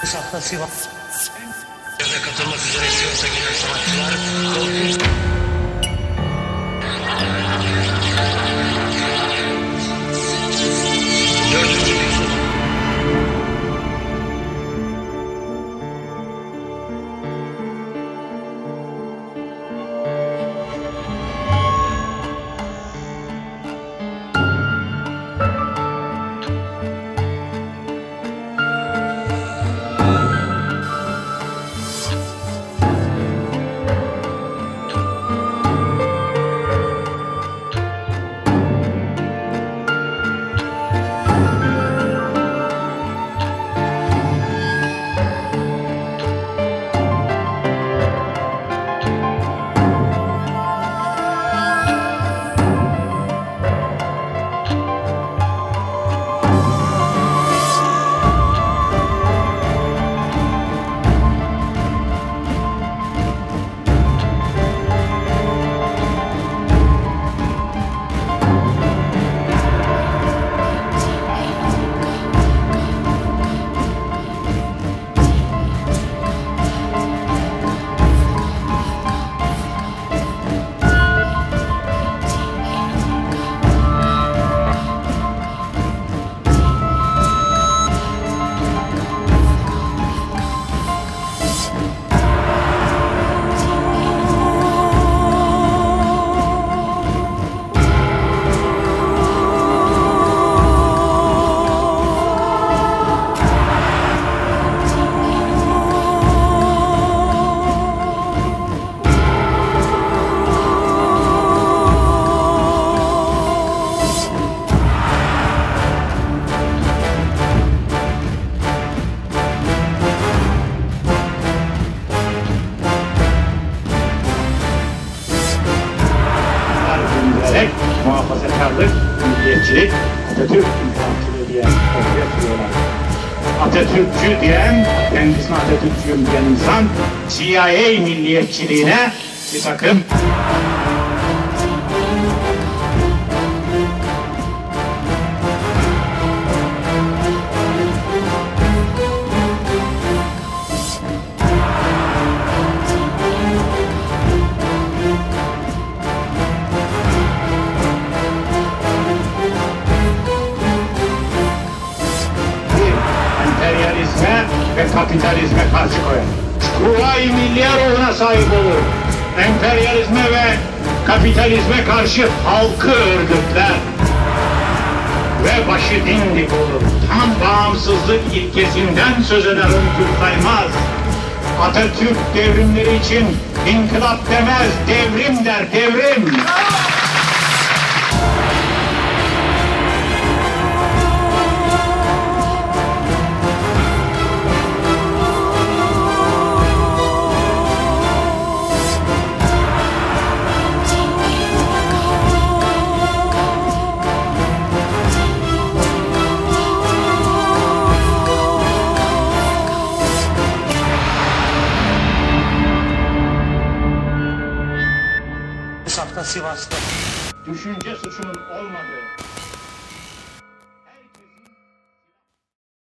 Safta Sivas. Katılmak üzere Sivas'a gelen sanatçılar. Muhafazakarlık, milliyetçilik, Atatürk insancılığı diye ortaya sürüyorlar. Atatürkçü diyen, kendisine Atatürkçüyüm diyen insan, CIA milliyetçiliğine bir takım emperyalizme ve kapitalizme karşı koyar. Kuvayi milliye ruhuna sahip olur. Emperyalizme ve kapitalizme karşı halkı örgütler. Ve başı dimdik olur. Tam bağımsızlık ilkesinden söz eder, unutur saymaz. Atatürk devrimleri için inkılap demez, devrim der, devrim. Safta Sivas'ta. Düşünce suçunun olmadığı,